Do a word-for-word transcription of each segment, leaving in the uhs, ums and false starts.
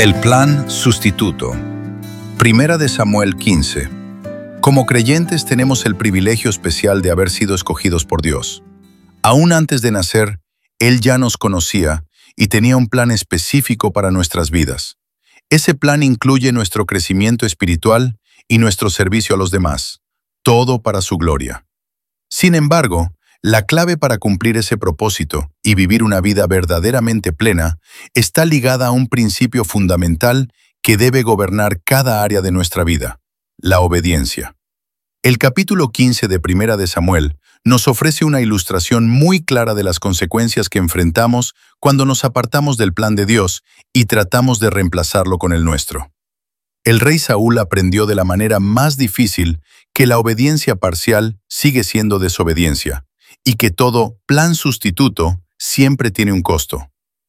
El plan sustituto. Primera de Samuel quince. Como creyentes tenemos el privilegio especial de haber sido escogidos por Dios. Aún antes de nacer, Él ya nos conocía y tenía un plan específico para nuestras vidas. Ese plan incluye nuestro crecimiento espiritual y nuestro servicio a los demás, todo para su gloria. Sin embargo, la clave para cumplir ese propósito y vivir una vida verdaderamente plena está ligada a un principio fundamental que debe gobernar cada área de nuestra vida: la obediencia. El capítulo quince de Primera de Samuel nos ofrece una ilustración muy clara de las consecuencias que enfrentamos cuando nos apartamos del plan de Dios y tratamos de reemplazarlo con el nuestro. El rey Saúl aprendió de la manera más difícil que la obediencia parcial sigue siendo desobediencia y que todo plan sustituto siempre tiene un costo.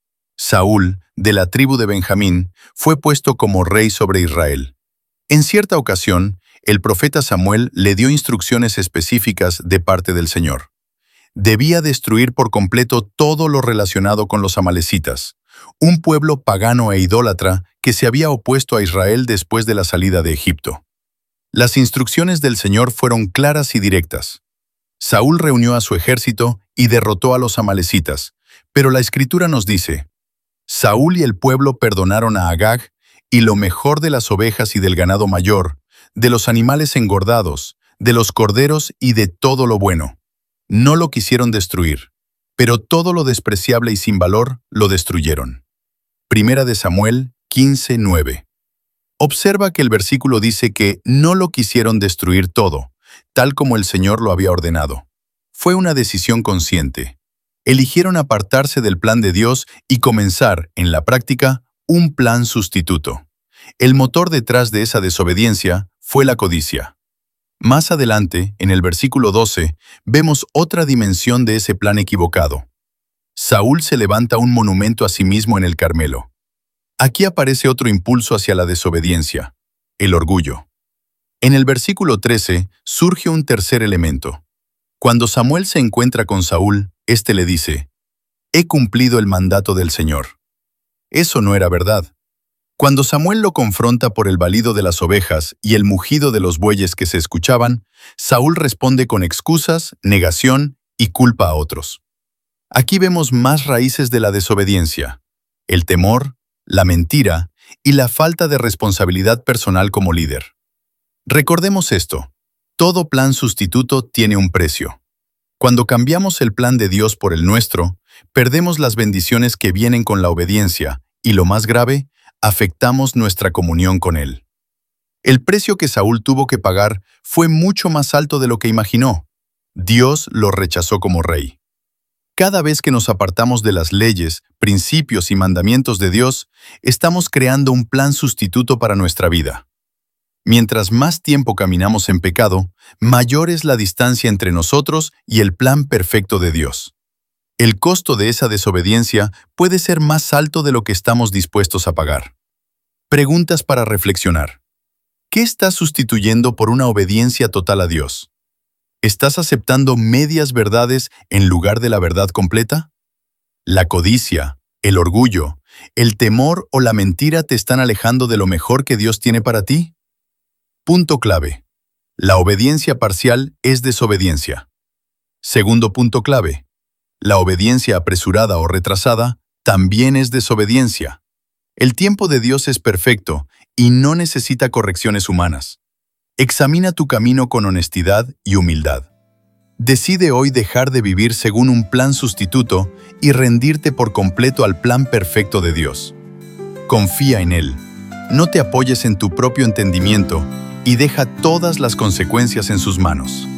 Saúl, de la tribu de Benjamín, fue puesto como rey sobre Israel. En cierta ocasión, el profeta Samuel le dio instrucciones específicas de parte del Señor. Debía destruir por completo todo lo relacionado con los amalecitas, un pueblo pagano e idólatra que se había opuesto a Israel después de la salida de Egipto. Las instrucciones del Señor fueron claras y directas. Saúl reunió a su ejército y derrotó a los amalecitas, pero la Escritura nos dice: Saúl y el pueblo perdonaron a Agag y lo mejor de las ovejas y del ganado mayor, de los animales engordados, de los corderos y de todo lo bueno. No lo quisieron destruir, pero todo lo despreciable y sin valor lo destruyeron. Primera de Samuel quince nueve. Observa que el versículo dice que no lo quisieron destruir todo, tal como el Señor lo había ordenado. Fue una decisión consciente. Eligieron apartarse del plan de Dios y comenzar, en la práctica, un plan sustituto. El motor detrás de esa desobediencia fue la codicia. Más adelante, en el versículo doce, vemos otra dimensión de ese plan equivocado. Saúl se levanta un monumento a sí mismo en el Carmelo. Aquí aparece otro impulso hacia la desobediencia: el orgullo. En el versículo trece surge un tercer elemento. Cuando Samuel se encuentra con Saúl, éste le dice: «He cumplido el mandato del Señor». Eso no era verdad. Cuando Samuel lo confronta por el balido de las ovejas y el mugido de los bueyes que se escuchaban, Saúl responde con excusas, negación y culpa a otros. Aquí vemos más raíces de la desobediencia: el temor, la mentira y la falta de responsabilidad personal como líder. Recordemos esto: todo plan sustituto tiene un precio. Cuando cambiamos el plan de Dios por el nuestro, perdemos las bendiciones que vienen con la obediencia y, lo más grave, afectamos nuestra comunión con Él. El precio que Saúl tuvo que pagar fue mucho más alto de lo que imaginó. Dios lo rechazó como rey. Cada vez que nos apartamos de las leyes, principios y mandamientos de Dios, estamos creando un plan sustituto para nuestra vida. Mientras más tiempo caminamos en pecado, mayor es la distancia entre nosotros y el plan perfecto de Dios. El costo de esa desobediencia puede ser más alto de lo que estamos dispuestos a pagar. Preguntas para reflexionar. ¿Qué estás sustituyendo por una obediencia total a Dios? ¿Estás aceptando medias verdades en lugar de la verdad completa? ¿La codicia, el orgullo, el temor o la mentira te están alejando de lo mejor que Dios tiene para ti? Punto clave: la obediencia parcial es desobediencia. Segundo punto clave: la obediencia apresurada o retrasada también es desobediencia. El tiempo de Dios es perfecto y no necesita correcciones humanas. Examina tu camino con honestidad y humildad. Decide hoy dejar de vivir según un plan sustituto y rendirte por completo al plan perfecto de Dios. Confía en Él. No te apoyes en tu propio entendimiento y deja todas las consecuencias en sus manos.